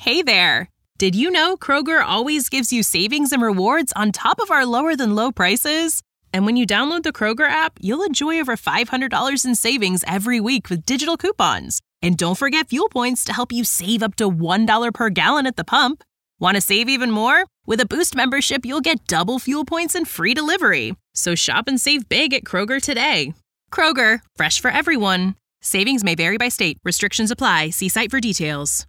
Hey there! Did you know Kroger always gives you savings and rewards on top of our lower than low prices? And when you download the Kroger app, you'll enjoy over $500 in savings every week with digital coupons. And don't forget fuel points to help you save up to $1 per gallon at the pump. Want to save even more? With a Boost membership, you'll get double fuel points and free delivery. So shop and save big at Kroger today. Kroger, fresh for everyone. Savings may vary by state. Restrictions apply. See site for details.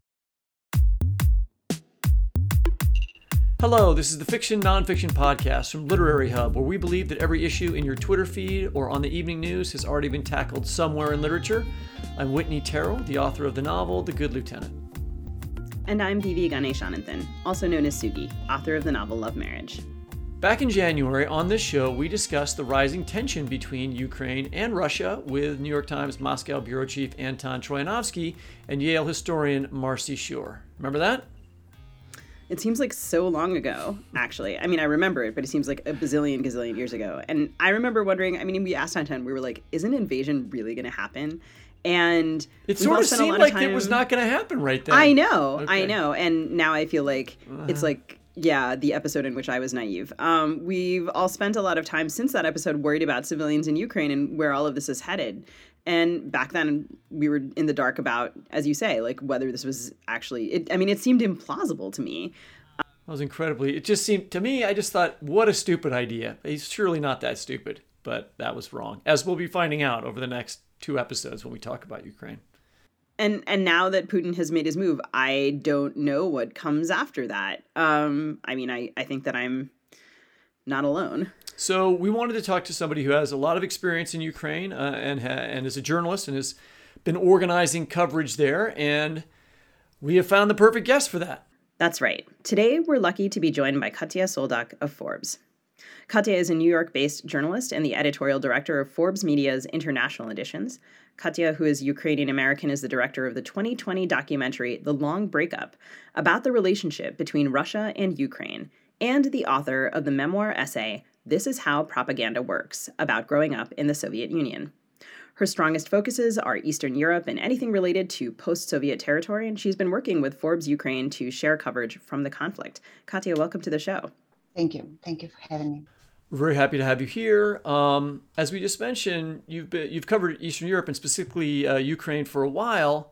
Hello, this is the Fiction Nonfiction Podcast from Literary Hub, where we believe that every issue in your Twitter feed or on the evening news has already been tackled somewhere in literature. I'm Whitney Terrell, the author of the novel The Good Lieutenant. And I'm Vivi Ganeshananthan, also known as Sugi, author of the novel Love Marriage. Back in January, on this show, we discussed the rising tension between Ukraine and Russia with New York Times Moscow bureau chief Anton Troyanovsky and Yale historian Marcy Shore. Remember that? It seems like so long ago, actually. I mean, I remember it, but it seems like a gazillion years ago. And I remember wondering, I mean, we asked Anton, we were like, is an invasion really going to happen? And it sort of seemed like it was not going to happen right then. I know. And now I feel like it's like, yeah, the episode in which I was naive. We've all spent a lot of time since that episode worried about civilians in Ukraine and where all of this is headed. And back then we were in the dark about, as you say, like whether this was actually, it seemed implausible to me. It just seemed, to me, I just thought, what a stupid idea. He's surely not that stupid, but that was wrong, as we'll be finding out over the next 2 episodes when we talk about Ukraine. And now that Putin has made his move, I don't know what comes after that. I think that I'm not alone. So we wanted to talk to somebody who has a lot of experience in Ukraine and is a journalist and has been organizing coverage there. And we have found the perfect guest for that. That's right. Today, we're lucky to be joined by Katya Soldak of Forbes. Katya is a New York-based journalist and the editorial director of Forbes Media's international editions. Katya, who is Ukrainian-American, is the director of the 2020 documentary The Long Breakup, about the relationship between Russia and Ukraine, and the author of the memoir essay This Is How Propaganda Works, about growing up in the Soviet Union. Her strongest focuses are Eastern Europe and anything related to post-Soviet territory, and she's been working with Forbes Ukraine to share coverage from the conflict. Katya, welcome to the show. Thank you. Thank you for having me. We're very happy to have you here. As we just mentioned, you've covered Eastern Europe and specifically Ukraine for a while.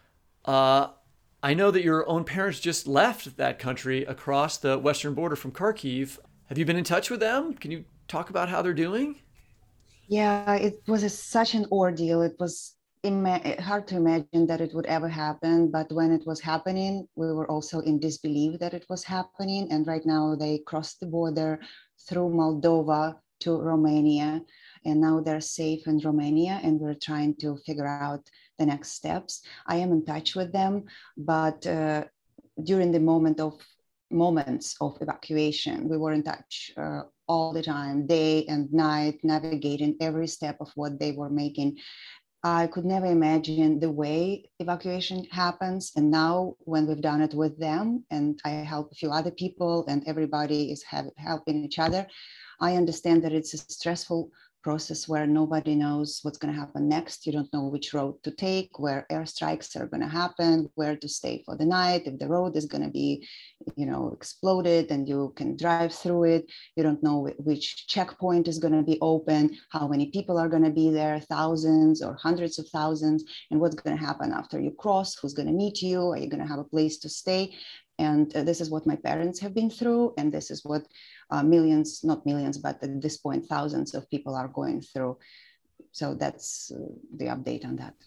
I know that your own parents just left that country across the western border from Kharkiv. Have you been in touch with them? Can you talk about how they're doing? Yeah, it was such an ordeal. It was hard to imagine that it would ever happen. But when it was happening, we were also in disbelief that it was happening. And right now they crossed the border through Moldova to Romania. And now they're safe in Romania. And we're trying to figure out the next steps. I am in touch with them. But during the moments of evacuation, we were in touch all the time, day and night, navigating every step of what they were making. I could never imagine the way evacuation happens. And now when we've done it with them, and I help a few other people and everybody is helping each other, I understand that it's a stressful process where nobody knows what's going to happen next. You don't know which road to take, where airstrikes are going to happen, where to stay for the night, if the road is going to be, exploded and you can drive through it. You don't know which checkpoint is going to be open, how many people are going to be there, thousands or hundreds of thousands, and what's going to happen after you cross, who's going to meet you, are you going to have a place to stay? And this is what my parents have been through. And this is what millions, not millions, but at this point, thousands of people are going through. So that's the update on that.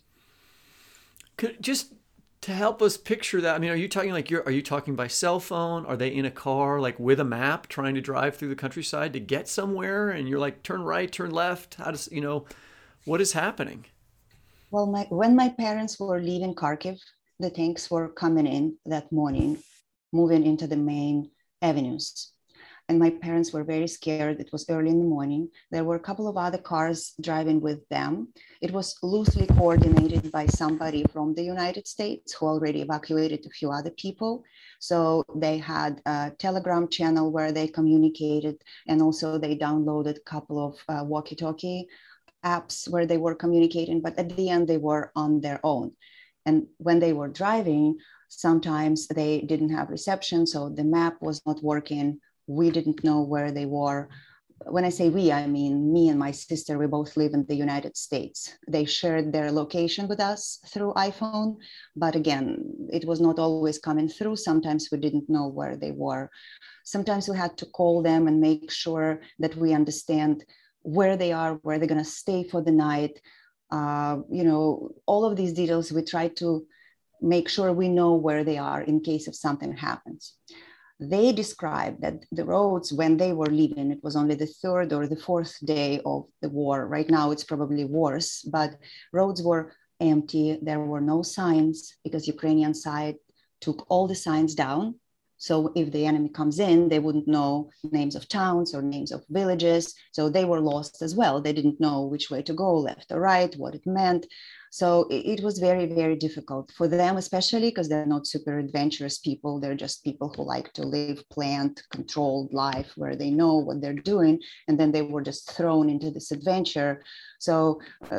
Just to help us picture that, are you talking are you talking by cell phone? Are they in a car, like with a map, trying to drive through the countryside to get somewhere? And you're like, turn right, turn left. How does, what is happening? Well, when my parents were leaving Kharkiv, the tanks were coming in that morning, moving into the main avenues. And my parents were very scared. It was early in the morning. There were a couple of other cars driving with them. It was loosely coordinated by somebody from the United States who already evacuated a few other people. So they had a Telegram channel where they communicated, and also they downloaded a couple of walkie-talkie apps where they were communicating, but at the end they were on their own. And when they were driving, Sometimes they didn't have reception, so the map was not working. We didn't know where they were. When I say we, I mean me and my sister. We both live in the United States. They shared their location with us through iPhone, but again, it was not always coming through. Sometimes we didn't know where they were. Sometimes we had to call them and make sure that we understand where they are, where they're going to stay for the night. All of these details, we try to make sure we know where they are in case if something happens. They described that the roads, when they were leaving, it was only the third or the fourth day of the war. Right now, it's probably worse, but roads were empty. There were no signs because Ukrainian side took all the signs down. So if the enemy comes in, they wouldn't know names of towns or names of villages. So they were lost as well. They didn't know which way to go, left or right, what it meant. So it was very, very difficult for them, especially because they're not super adventurous people. They're just people who like to live planned, controlled life where they know what they're doing. And then they were just thrown into this adventure. So,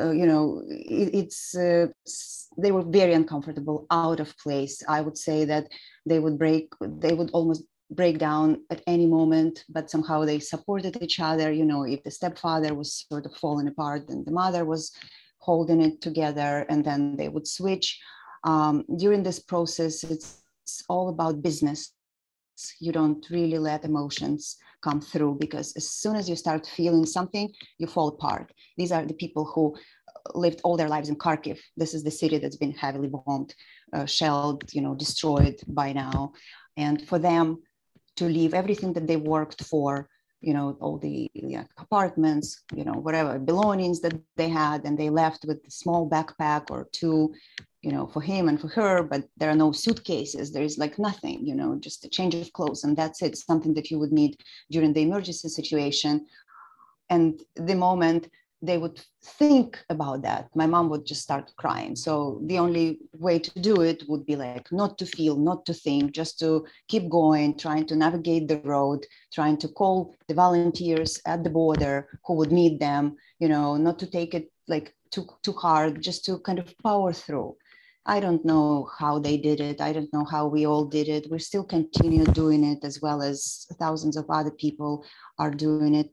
they were very uncomfortable, out of place. I would say that they would almost break down at any moment, but somehow they supported each other. If the stepfather was sort of falling apart, then the mother was holding it together, and then they would switch. During this process, it's all about business. You don't really let emotions come through, because as soon as you start feeling something, you fall apart. These are the people who lived all their lives in Kharkiv. This is the city that's been heavily bombed, shelled, destroyed by now. And for them to leave everything that they worked for, all the apartments, whatever belongings that they had, and they left with a small backpack or two, for him and for her, but there are no suitcases. There is like nothing, just a change of clothes, and that's it, something that you would need during the emergency situation. And the moment they would think about that, my mom would just start crying. So the only way to do it would be like not to feel, not to think, just to keep going, trying to navigate the road, trying to call the volunteers at the border who would meet them, not to take it like too hard, just to kind of power through. I don't know how they did it. I don't know how we all did it. We still continue doing it, as well as thousands of other people are doing it.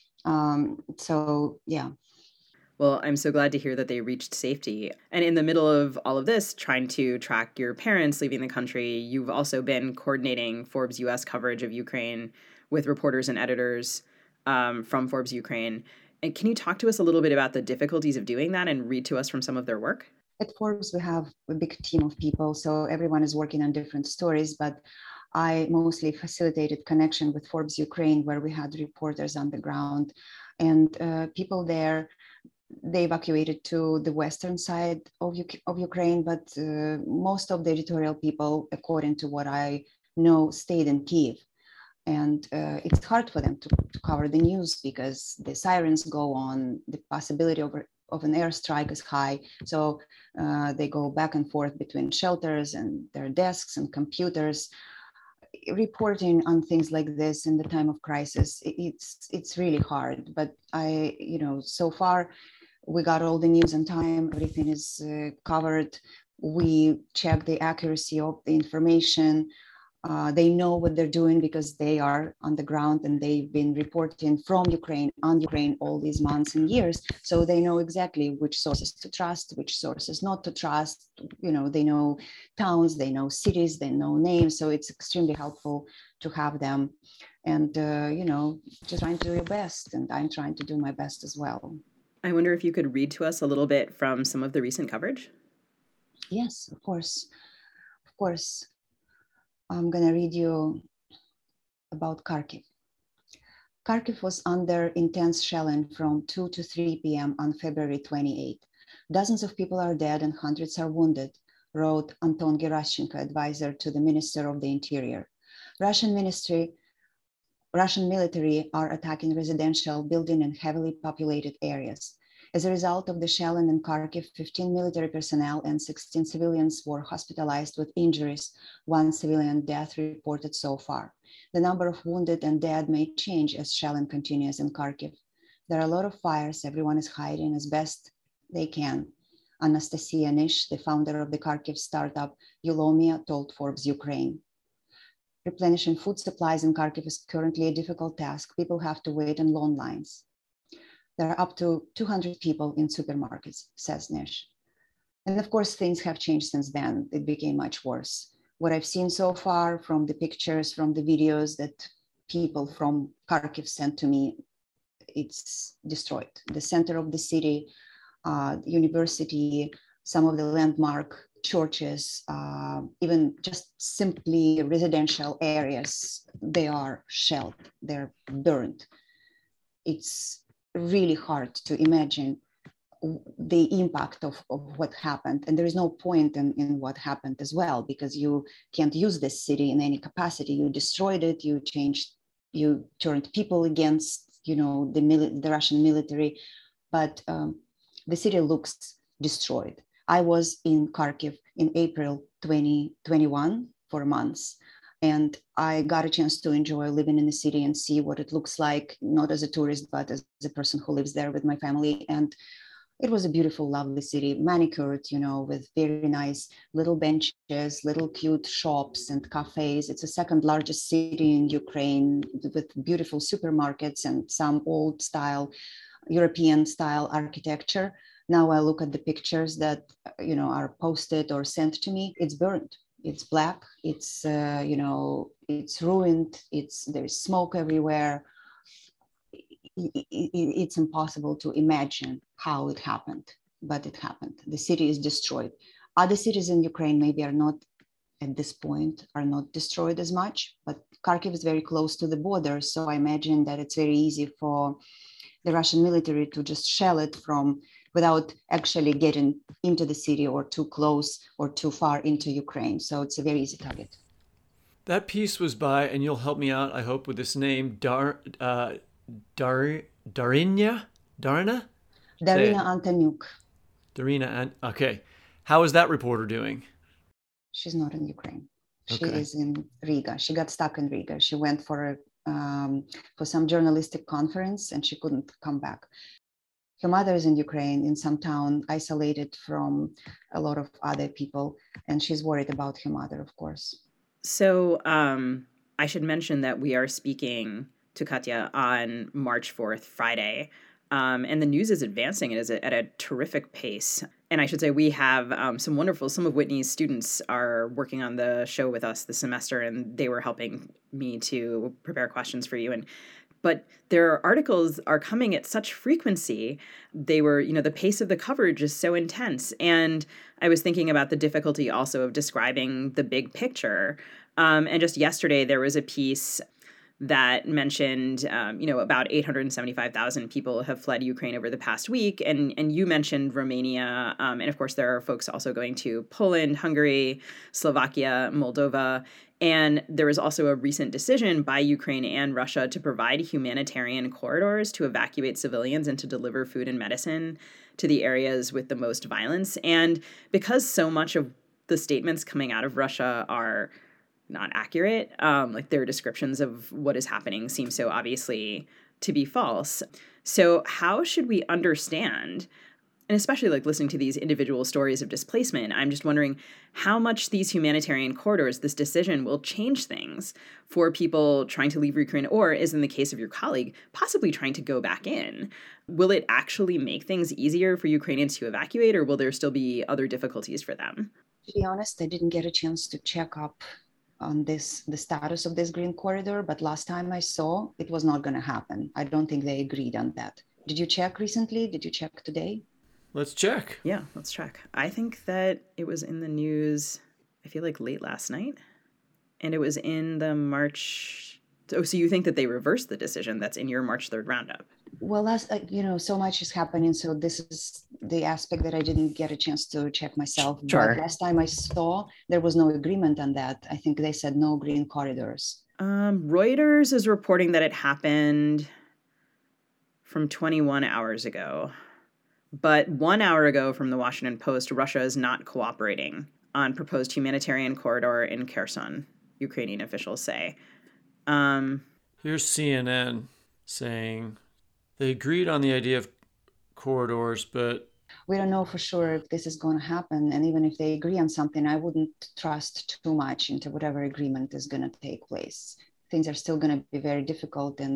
Yeah. Well, I'm so glad to hear that they reached safety. And in the middle of all of this, trying to track your parents leaving the country, you've also been coordinating Forbes US coverage of Ukraine with reporters and editors from Forbes Ukraine. And can you talk to us a little bit about the difficulties of doing that and read to us from some of their work? At Forbes, we have a big team of people, so everyone is working on different stories, but I mostly facilitated connection with Forbes Ukraine, where we had reporters on the ground, and people there. They evacuated to the western side of Ukraine, but most of the editorial people, according to what I know, stayed in Kyiv. And it's hard for them to cover the news because the sirens go on, the possibility of an airstrike is high. So they go back and forth between shelters and their desks and computers. Reporting on things like this in the time of crisis, it's really hard. But so far, we got all the news on time. Everything is covered. We check the accuracy of the information. They know what they're doing because they are on the ground and they've been reporting from Ukraine on Ukraine all these months and years. So they know exactly which sources to trust, which sources not to trust. They know towns, they know cities, they know names. So it's extremely helpful to have them. And, just trying to do your best. And I'm trying to do my best as well. I wonder if you could read to us a little bit from some of the recent coverage? Yes, of course. Of course. I'm going to read you about Kharkiv. Kharkiv was under intense shelling from 2 to 3 p.m. on February 28. Dozens of people are dead and hundreds are wounded, wrote Anton Gerashchenko, advisor to the Minister of the Interior. Russian military are attacking residential buildings in heavily populated areas. As a result of the shelling in Kharkiv, 15 military personnel and 16 civilians were hospitalized with injuries, one civilian death reported so far. The number of wounded and dead may change as shelling continues in Kharkiv. There are a lot of fires, everyone is hiding as best they can. Anastasia Nish, the founder of the Kharkiv startup Eulomia, told Forbes Ukraine. Replenishing food supplies in Kharkiv is currently a difficult task. People have to wait in long lines. There are up to 200 people in supermarkets, says Nish. And of course, things have changed since then. It became much worse. What I've seen so far from the pictures, from the videos that people from Kharkiv sent to me, it's destroyed. The center of the city, university, some of the landmark churches, even just simply residential areas, they are shelled, they're burned. It's really hard to imagine the impact of what happened. And there is no point in what happened as well, because you can't use this city in any capacity. You destroyed it, you turned people against, the Russian military, but the city looks destroyed. I was in Kharkiv in April 2021 for months, and I got a chance to enjoy living in the city and see what it looks like, not as a tourist, but as a person who lives there with my family. And it was a beautiful, lovely city, manicured, with very nice little benches, little cute shops and cafes. It's the second largest city in Ukraine with beautiful supermarkets and some old style, European style architecture. Now I look at the pictures that, are posted or sent to me. It's burned. It's black. It's, it's ruined. There's smoke everywhere. It's impossible to imagine how it happened, but it happened. The city is destroyed. Other cities in Ukraine maybe are not, at this point, are not destroyed as much, but Kharkiv is very close to the border. So I imagine that it's very easy for the Russian military to just shell it without actually getting into the city or too close or too far into Ukraine. So it's a very easy target. That piece was by, and you'll help me out, I hope, with this name, Darina Antoniuk. Okay. How is that reporter doing? She's not in Ukraine. She Okay. is in Riga. She got stuck in Riga. She went for some journalistic conference and she couldn't come back. Her mother is in Ukraine, in some town, isolated from a lot of other people, and she's worried about her mother, of course. So I should mention that we are speaking to Katya on March 4th, Friday. And the news is advancing. It is at a terrific pace. And I should say we have some of Whitney's students are working on the show with us this semester, and they were helping me to prepare questions for you. But their articles are coming at such frequency. They were, the pace of the coverage is so intense. And I was thinking about the difficulty also of describing the big picture. And just yesterday, there was a piece that mentioned, about 875,000 people have fled Ukraine over the past week. And you mentioned Romania. And of course, there are folks also going to Poland, Hungary, Slovakia, Moldova. And there was also a recent decision by Ukraine and Russia to provide humanitarian corridors to evacuate civilians and to deliver food and medicine to the areas with the most violence. And because so much of the statements coming out of Russia are not accurate, like their descriptions of what is happening seem so obviously to be false. So how should we understand, and especially like listening to these individual stories of displacement, I'm just wondering how much these humanitarian corridors, this decision will change things for people trying to leave Ukraine, or, as in the case of your colleague, possibly trying to go back in. Will it actually make things easier for Ukrainians to evacuate, or will there still be other difficulties for them? To be honest, I didn't get a chance to check up on the status of this green corridor, but last time I saw, it was not going to happen. I don't think they agreed on that. Did you check recently? Did you check today? Let's check. Yeah, let's check. I think that it was in the news, I feel like late last night, and it was in the March. Oh, so you think that they reversed the decision that's in your March 3rd roundup? Well, so much is happening. So this is the aspect that I didn't get a chance to check myself. Sure. But last time I saw, there was no agreement on that. I think they said no green corridors. Reuters is reporting that it happened from 21 hours ago. But 1 hour ago from the Washington Post, Russia is not cooperating on proposed humanitarian corridor in Kherson, Ukrainian officials say. Here's CNN saying they agreed on the idea of corridors, but We don't know for sure if this is going to happen. And even if they agree on something, I wouldn't trust too much into whatever agreement is going to take place. Things are still going to be very difficult, and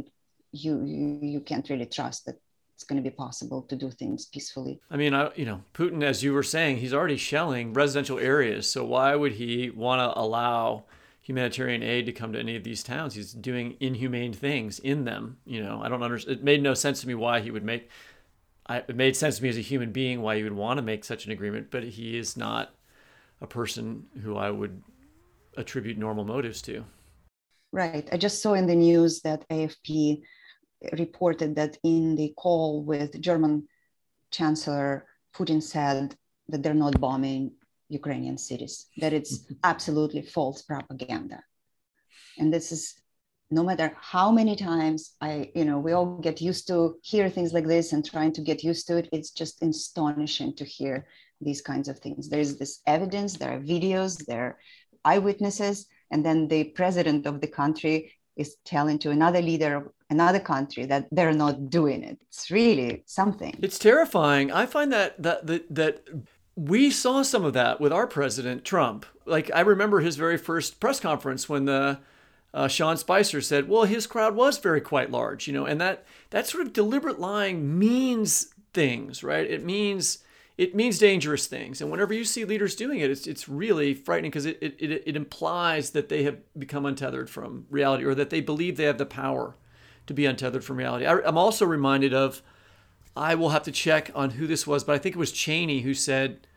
you can't really trust that it's going to be possible to do things peacefully. I mean, Putin, as you were saying, he's already shelling residential areas. So why would he want to allow humanitarian aid to come to any of these towns? He's doing inhumane things in them. I don't understand. It made no sense to me why he would make. It made sense to me as a human being why you would want to make such an agreement, but he is not a person who I would attribute normal motives to. Right. I just saw in the news that AFP reported that in the call with German Chancellor, Putin said that they're not bombing Ukrainian cities, that it's absolutely false propaganda. And this is, no matter how many times we all get used to hear things like this and trying to get used to it, it's just astonishing to hear these kinds of things. There's this evidence, there are videos, there are eyewitnesses, and then the president of the country is telling to another leader of another country that they're not doing it. It's really something. It's terrifying. I find that we saw some of that with our president, Trump. Like, I remember his very first press conference when Sean Spicer said, well, his crowd was quite large, and that sort of deliberate lying means things, right? It means dangerous things. And whenever you see leaders doing it, it's really frightening, because it implies that they have become untethered from reality, or that they believe they have the power to be untethered from reality. I'm also reminded of, I will have to check on who this was, but I think it was Cheney who said,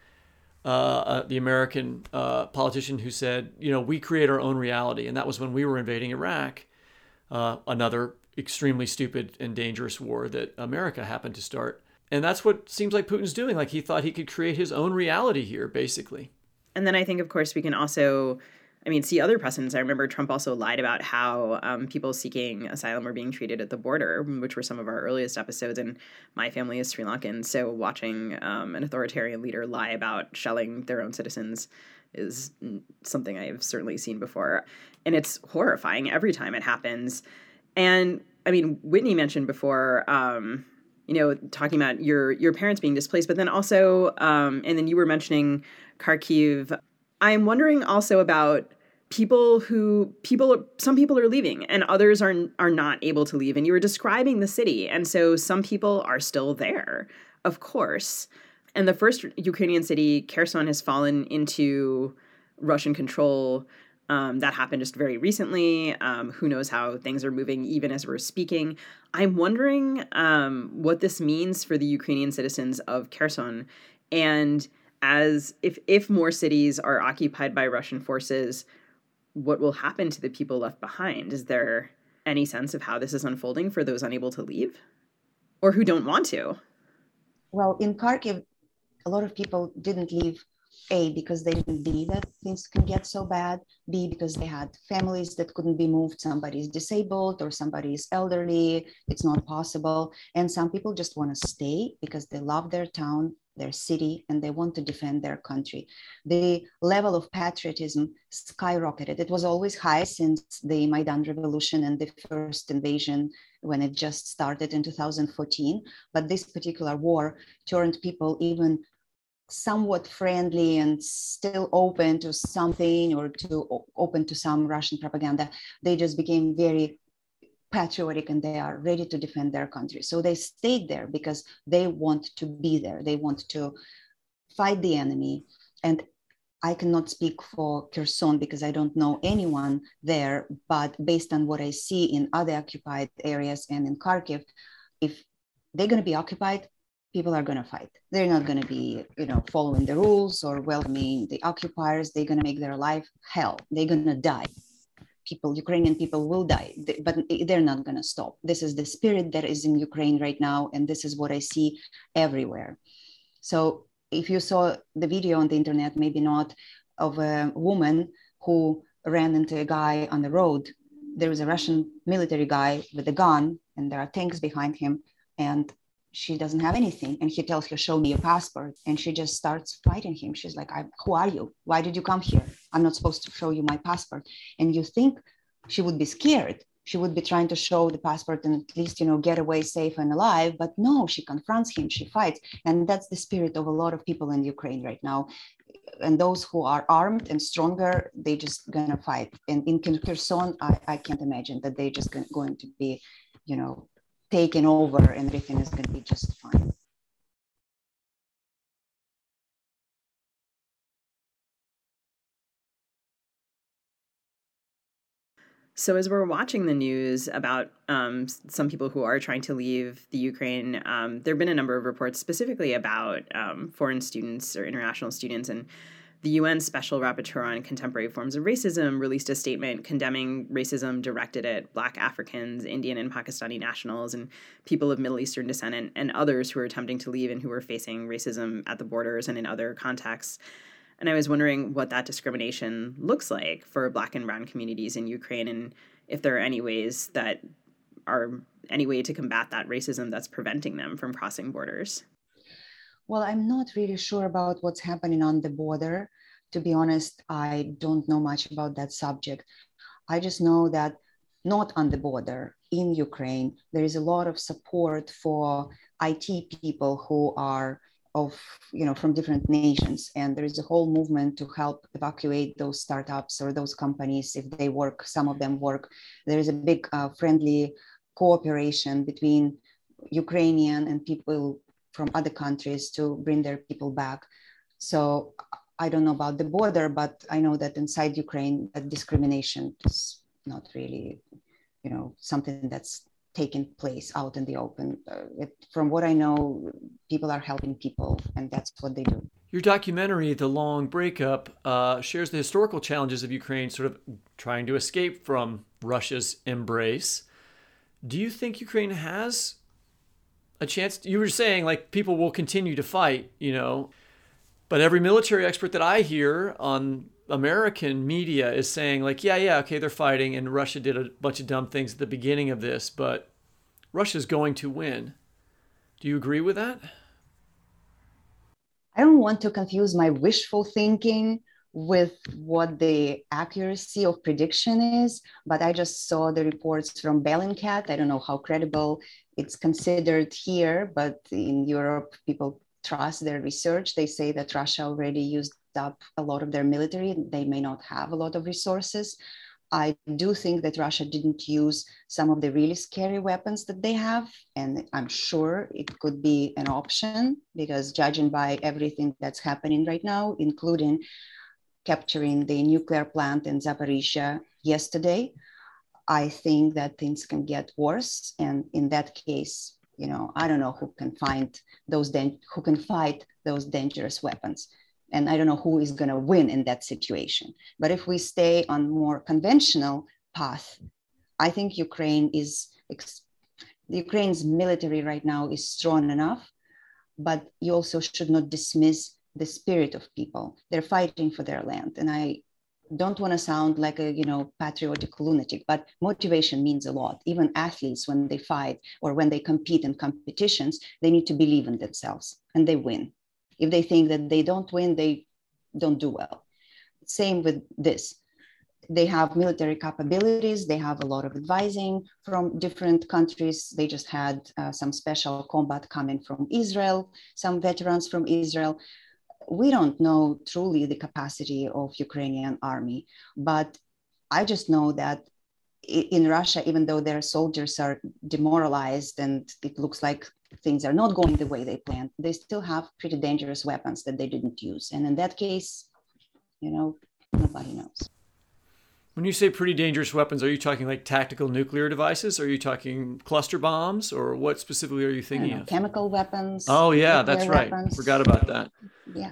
the American politician who said, we create our own reality. And that was when we were invading Iraq, another extremely stupid and dangerous war that America happened to start. And that's what seems like Putin's doing. Like, he thought he could create his own reality here, basically. And then I think, of course, we can also, see other precedents. I remember Trump also lied about how people seeking asylum were being treated at the border, which were some of our earliest episodes. And my family is Sri Lankan, so watching an authoritarian leader lie about shelling their own citizens is something I have certainly seen before. And it's horrifying every time it happens. And, Whitney mentioned before, talking about your parents being displaced, but then also, and then you were mentioning Kharkiv. I'm wondering also about some people are leaving and others are not able to leave. And you were describing the city. And so some people are still there, of course. And the first Ukrainian city, Kherson, has fallen into Russian control. That happened just very recently. Who knows how things are moving even as we're speaking. I'm wondering what this means for the Ukrainian citizens of Kherson. And as if more cities are occupied by Russian forces, what will happen to the people left behind? Is there any sense of how this is unfolding for those unable to leave or who don't want to? Well, in Kharkiv, a lot of people didn't leave, A, because they didn't believe that things can get so bad, B, because they had families that couldn't be moved. Somebody's disabled or somebody's elderly. It's not possible. And some people just want to stay because they love their town, their city, and they want to defend their country. The level of patriotism skyrocketed. It was always high since the Maidan Revolution and the first invasion when it just started in 2014. But this particular war turned people even somewhat friendly and still open to something, or open to some Russian propaganda. They just became very patriotic and they are ready to defend their country. So they stayed there because they want to be there. They want to fight the enemy. And I cannot speak for Kherson because I don't know anyone there, but based on what I see in other occupied areas and in Kharkiv, if they're going to be occupied, people are going to fight. They're not going to be, following the rules or welcoming the occupiers. They're going to make their life hell. They're going to die. Ukrainian people will die, but they're not going to stop. This is the spirit that is in Ukraine right now, and this is what I see everywhere. So if you saw the video on the internet, maybe not, of a woman who ran into a guy on the road. There was a Russian military guy with a gun, and there are tanks behind him, and she doesn't have anything. And he tells her, show me your passport. And she just starts fighting him. She's like, who are you? Why did you come here? I'm not supposed to show you my passport. And you think she would be scared. she would be trying to show the passport and at least, get away safe and alive. But no, she confronts him, she fights. And that's the spirit of a lot of people in Ukraine right now. And those who are armed and stronger, they just gonna fight. And in Kherson, I can't imagine that they just going to be, taken over and everything is gonna be just fine. So as we're watching the news about some people who are trying to leave the Ukraine, there have been a number of reports specifically about foreign students or international students. And the UN Special Rapporteur on Contemporary Forms of Racism released a statement condemning racism directed at Black Africans, Indian and Pakistani nationals, and people of Middle Eastern descent, and others who are attempting to leave and who are facing racism at the borders and in other contexts. And I was wondering what that discrimination looks like for Black and Brown communities in Ukraine, and if there are any ways that are any way to combat that racism that's preventing them from crossing borders. Well, I'm not really sure about what's happening on the border. To be honest, I don't know much about that subject. I just know that not on the border, in Ukraine, there is a lot of support for IT people who are from different nations. And there is a whole movement to help evacuate those startups or those companies if they work, some of them work. There is a big friendly cooperation between Ukrainian and people from other countries to bring their people back. So I don't know about the border, but I know that inside Ukraine, that discrimination is not really, something that's taking place out in the open. From what I know, people are helping people, and that's what they do. Your documentary, The Long Breakup, shares the historical challenges of Ukraine sort of trying to escape from Russia's embrace. Do you think Ukraine has a chance? You were saying like people will continue to fight, but every military expert that I hear on American media is saying like, yeah, okay, they're fighting and Russia did a bunch of dumb things at the beginning of this, but Russia's going to win. Do you agree with that? I don't want to confuse my wishful thinking with what the accuracy of prediction is, but I just saw the reports from Bellingcat. I don't know how credible it's considered here, but in Europe, people trust their research. They say that Russia already used up a lot of their military. They may not have a lot of resources. I do think that Russia didn't use some of the really scary weapons that they have. And I'm sure it could be an option because judging by everything that's happening right now, including capturing the nuclear plant in Zaporizhia yesterday, I think that things can get worse. And in that case, I don't know who can fight those dangerous weapons. And I don't know who is going to win in that situation. But if we stay on more conventional path, I think Ukraine's military right now is strong enough, but you also should not dismiss the spirit of people. They're fighting for their land. And I don't want to sound like a patriotic lunatic, but motivation means a lot. Even athletes, when they fight or when they compete in competitions, they need to believe in themselves and they win. If they think that they don't win, they don't do well. Same with this. They have military capabilities. They have a lot of advising from different countries. They just had some special combat coming from Israel, some veterans from Israel. We don't know truly the capacity of Ukrainian army, but I just know that in Russia, even though their soldiers are demoralized and it looks like things are not going the way they planned, they still have pretty dangerous weapons that they didn't use. And in that case, nobody knows. When you say pretty dangerous weapons, are you talking like tactical nuclear devices? Are you talking cluster bombs? Or what specifically are you thinking of? Chemical weapons. Oh, yeah, that's right. Weapons. Forgot about that. Yeah.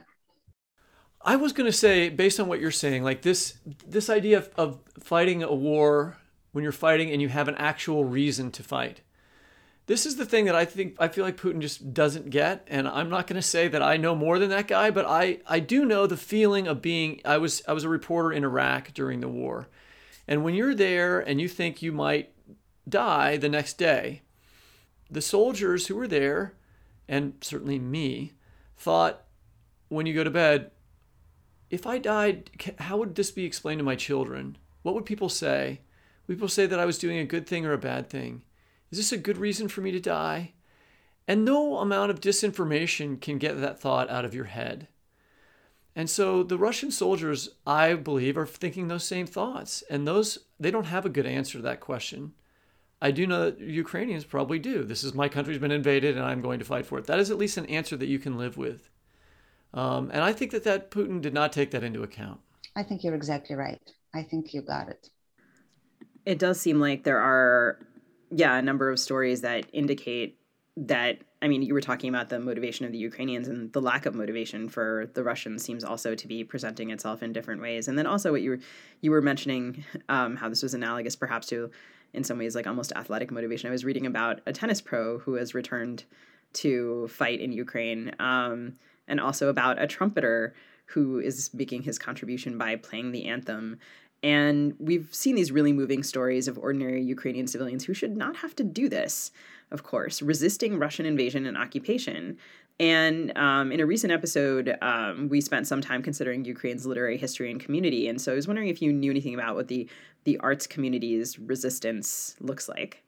I was going to say, based on what you're saying, like this idea of fighting a war when you're fighting and you have an actual reason to fight. This is the thing that I feel like Putin just doesn't get. And I'm not going to say that I know more than that guy, but I do know the feeling of being, I was a reporter in Iraq during the war. And when you're there and you think you might die the next day, the soldiers who were there, and certainly me, thought when you go to bed, if I died, how would this be explained to my children? What would people say? People say that I was doing a good thing or a bad thing. Is this a good reason for me to die? And no amount of disinformation can get that thought out of your head. And so the Russian soldiers, I believe, are thinking those same thoughts. And they don't have a good answer to that question. I do know that Ukrainians probably do. This is my country's been invaded and I'm going to fight for it. That is at least an answer that you can live with. And I think that Putin did not take that into account. I think you're exactly right. I think you got it. It does seem like there are, a number of stories that indicate that, I mean, you were talking about the motivation of the Ukrainians, and the lack of motivation for the Russians seems also to be presenting itself in different ways. And then also what you were mentioning, how this was analogous perhaps to, in some ways, like almost athletic motivation. I was reading about a tennis pro who has returned to fight in Ukraine, and also about a trumpeter who is making his contribution by playing the anthem. And we've seen these really moving stories of ordinary Ukrainian civilians who should not have to do this, of course, resisting Russian invasion and occupation. And in a recent episode, we spent some time considering Ukraine's literary history and community. And so I was wondering if you knew anything about what the arts community's resistance looks like.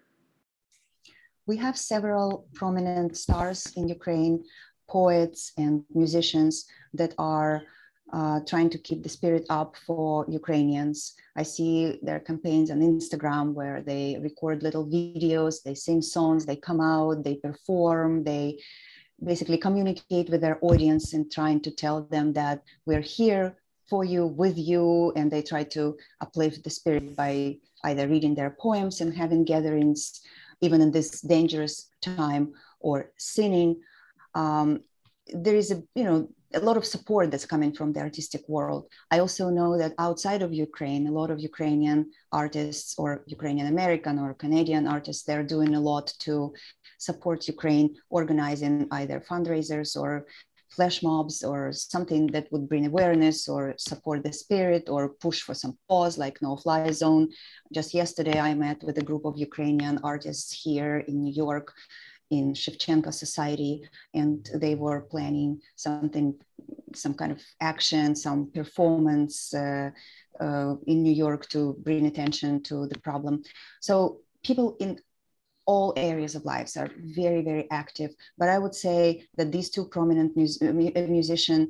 We have several prominent stars in Ukraine, poets and musicians that are trying to keep the spirit up for Ukrainians. I see their campaigns on Instagram where they record little videos, they sing songs, they come out, they perform, they basically communicate with their audience and trying to tell them that we're here for you, with you, and they try to uplift the spirit by either reading their poems and having gatherings, even in this dangerous time, or singing. There is a lot of support that's coming from the artistic world. I also know that outside of Ukraine, a lot of Ukrainian artists or Ukrainian American or Canadian artists, they're doing a lot to support Ukraine, organizing either fundraisers or flash mobs or something that would bring awareness or support the spirit or push for some pause like no-fly zone. Just yesterday, I met with a group of Ukrainian artists here in New York in Shevchenko Society, and they were planning some kind of action, some performance in New York to bring attention to the problem. So people in all areas of lives are very, very active. But I would say that these two prominent musician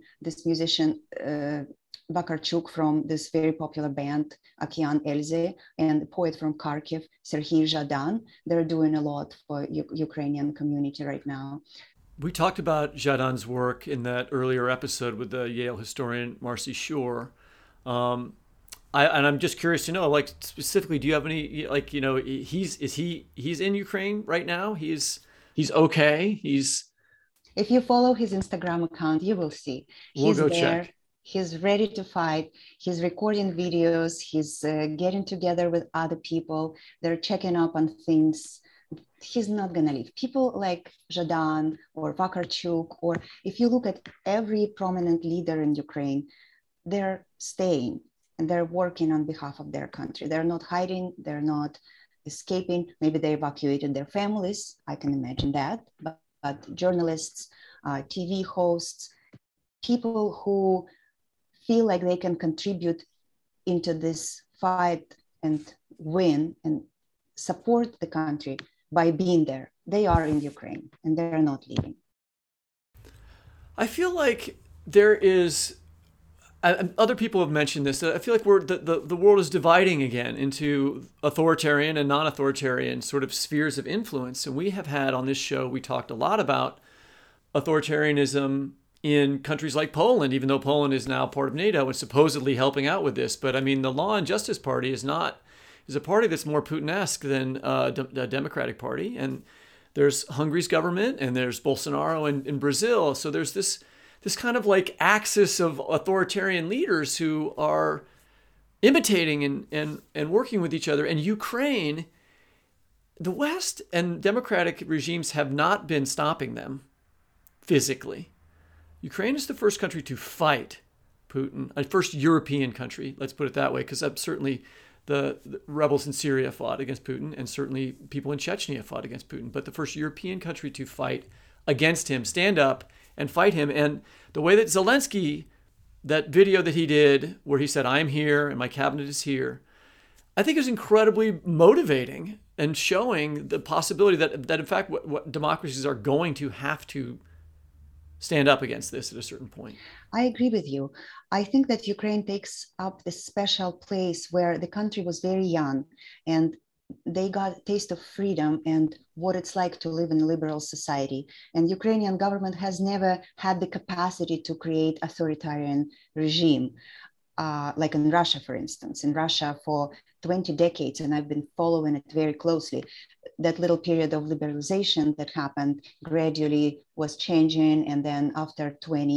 Vakarchuk from this very popular band, Okean Elzy, and the poet from Kharkiv, Serhiy Zhadan, they're doing a lot for Ukrainian community right now. We talked about Zhadan's work in that earlier episode with the Yale historian Marcy Shore. And I'm just curious to know, like, specifically, do you have any, like, he's in Ukraine right now? He's okay. If you follow his Instagram account, you will see. We'll go check. He's ready to fight. He's recording videos. He's getting together with other people. They're checking up on things. He's not going to leave. People like Zhadan or Vakarchuk, or if you look at every prominent leader in Ukraine, they're staying and they're working on behalf of their country. They're not hiding. They're not escaping. Maybe they evacuated their families. I can imagine that. But journalists, TV hosts, people who feel like they can contribute into this fight and win and support the country by being there. They are in Ukraine and they're not leaving. I feel like there is, other people have mentioned this, I feel like the world is dividing again into authoritarian and non-authoritarian sort of spheres of influence. And we have had on this show, we talked a lot about authoritarianism in countries like Poland, even though Poland is now part of NATO and supposedly helping out with this. But I mean, the Law and Justice Party is a party that's more Putin-esque than the Democratic Party. And there's Hungary's government and there's Bolsonaro in Brazil. So there's this kind of like axis of authoritarian leaders who are imitating and working with each other. And Ukraine, the West and democratic regimes have not been stopping them physically. Ukraine is the first country to fight Putin, a first European country, let's put it that way, because certainly the rebels in Syria fought against Putin, and certainly people in Chechnya fought against Putin, but the first European country to fight against him, stand up and fight him. And the way that Zelensky, that video that he did where he said, I'm here and my cabinet is here, I think is incredibly motivating and showing the possibility that in fact, what democracies are going to have to stand up against this at a certain point. I agree with you. I think that Ukraine takes up this special place where the country was very young and they got a taste of freedom and what it's like to live in a liberal society. And Ukrainian government has never had the capacity to create authoritarian regime. Like in Russia, for instance. In Russia for 20 decades, and I've been following it very closely, that little period of liberalization that happened gradually was changing. And then after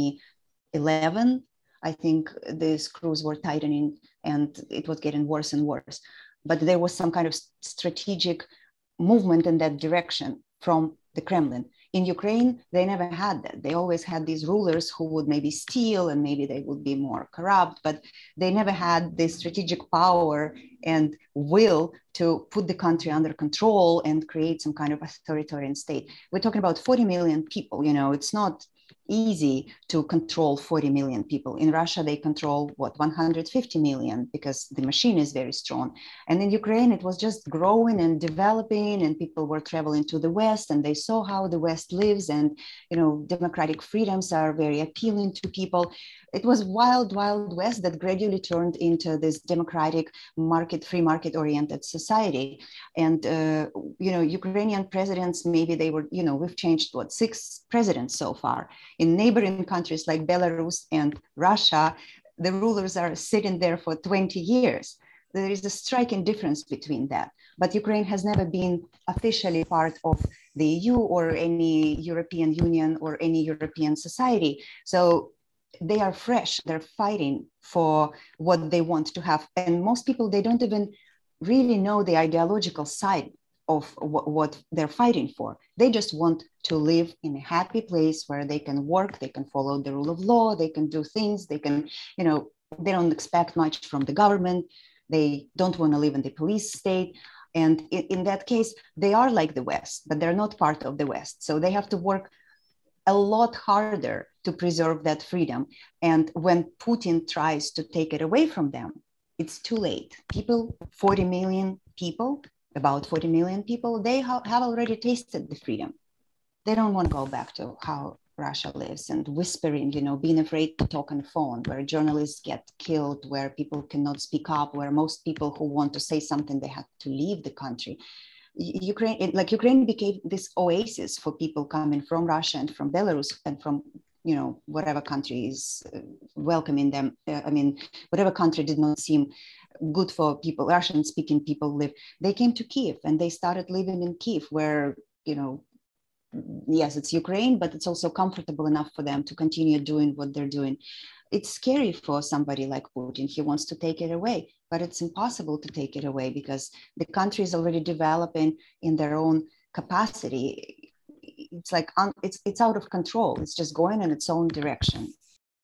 2011, I think the screws were tightening and it was getting worse and worse. But there was some kind of strategic movement in that direction from the Kremlin. In Ukraine, they never had that. They always had these rulers who would maybe steal and maybe they would be more corrupt, but they never had the strategic power and will to put the country under control and create some kind of authoritarian state. We're talking about 40 million people. You know, it's not easy to control 40 million people. In Russia, they control 150 million because the machine is very strong. And in Ukraine, it was just growing and developing, and people were traveling to the West and they saw how the West lives, and democratic freedoms are very appealing to people. It was wild West that gradually turned into this democratic free market oriented society. And Ukrainian presidents, maybe they were, we've changed 6 presidents so far. In neighboring countries like Belarus and Russia, the rulers are sitting there for 20 years. There is a striking difference between that. But Ukraine has never been officially part of the EU or any European Union or any European society. So they are fresh, they're fighting for what they want to have. And most people, they don't even really know the ideological side of what they're fighting for. They just want to live in a happy place where they can work, they can follow the rule of law, they can do things, they can, they don't expect much from the government. They don't want to live in the police state. And in that case, they are like the West, but they're not part of the West. So they have to work a lot harder to preserve that freedom. And when Putin tries to take it away from them, it's too late. About 40 million people, they have already tasted the freedom. They don't want to go back to how Russia lives and whispering, being afraid to talk on the phone, where journalists get killed, where people cannot speak up, where most people who want to say something, they have to leave the country. Ukraine became this oasis for people coming from Russia and from Belarus and from whatever country is welcoming them. Whatever country did not seem good for people, Russian speaking people live. They came to Kyiv and they started living in Kyiv where, yes, it's Ukraine, but it's also comfortable enough for them to continue doing what they're doing. It's scary for somebody like Putin. He wants to take it away, but it's impossible to take it away because the country is already developing in their own capacity. It's like it's out of control. It's just going in its own direction.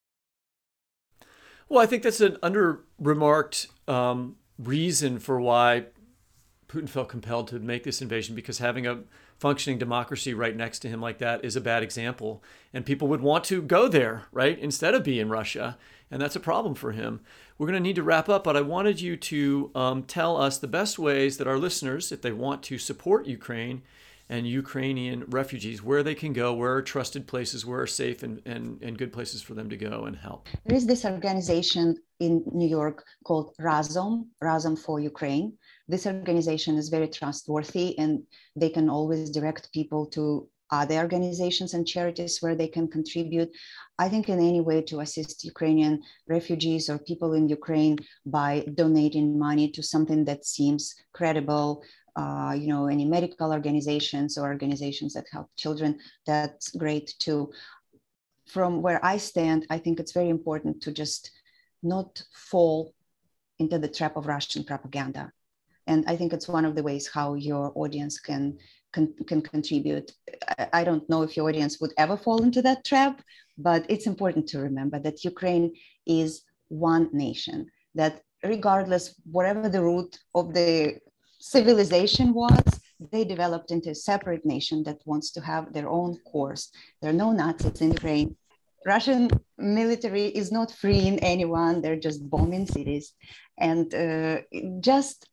Well, I think that's an under-remarked reason for why Putin felt compelled to make this invasion, because having a functioning democracy right next to him like that is a bad example. And people would want to go there, right, instead of be in Russia. And that's a problem for him. We're going to need to wrap up, but I wanted you to tell us the best ways that our listeners, if they want to support Ukraine and Ukrainian refugees, where they can go, where are trusted places, where are safe and good places for them to go and help. There is this organization in New York called Razom for Ukraine. This organization is very trustworthy and they can always direct people to other organizations and charities where they can contribute. I think in any way to assist Ukrainian refugees or people in Ukraine by donating money to something that seems credible, any medical organizations or organizations that help children, that's great too. From where I stand, I think it's very important to just not fall into the trap of Russian propaganda. And I think it's one of the ways how your audience can contribute. I don't know if your audience would ever fall into that trap, but it's important to remember that Ukraine is one nation, that regardless, whatever the root of the civilization was, they developed into a separate nation that wants to have their own course. There are no Nazis in Ukraine. Russian military is not freeing anyone. They're just bombing cities. And just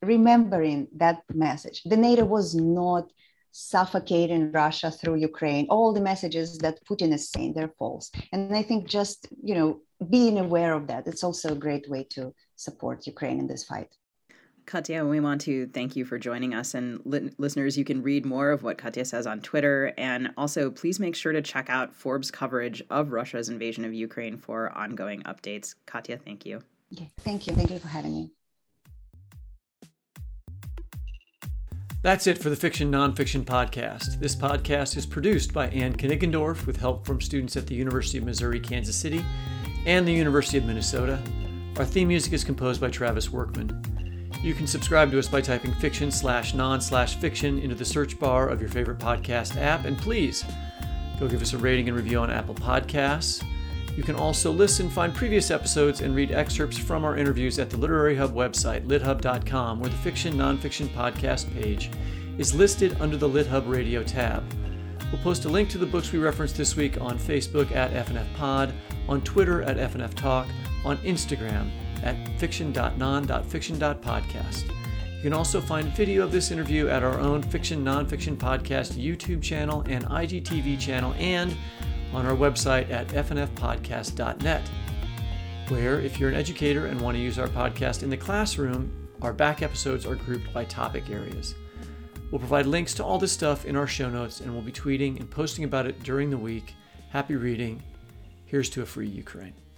remembering that message. The NATO was not suffocating Russia through Ukraine. All the messages that Putin is saying, they're false. And I think just, being aware of that, it's also a great way to support Ukraine in this fight. Katya, we want to thank you for joining us. And listeners, you can read more of what Katya says on Twitter. And also, please make sure to check out Forbes' coverage of Russia's invasion of Ukraine for ongoing updates. Katya, thank you. Okay, thank you. Thank you for having me. That's it for the Fiction Nonfiction Podcast. This podcast is produced by Ann Kniggendorf with help from students at the University of Missouri, Kansas City, and the University of Minnesota. Our theme music is composed by Travis Workman. You can subscribe to us by typing fiction/non/fiction into the search bar of your favorite podcast app, and please go give us a rating and review on Apple Podcasts. You can also listen, find previous episodes, and read excerpts from our interviews at the Literary Hub website, lithub.com, where the Fiction Nonfiction Podcast page is listed under the LitHub Radio tab. We'll post a link to the books we referenced this week on Facebook at FNFPod, on Twitter at FNFTalk, on Instagram at fiction.non.fiction.podcast. You can also find video of this interview at our own Fiction Nonfiction Podcast YouTube channel and IGTV channel, and on our website at fnfpodcast.net, where if you're an educator and want to use our podcast in the classroom, our back episodes are grouped by topic areas. We'll provide links to all this stuff in our show notes, and we'll be tweeting and posting about it during the week. Happy reading. Here's to a free Ukraine.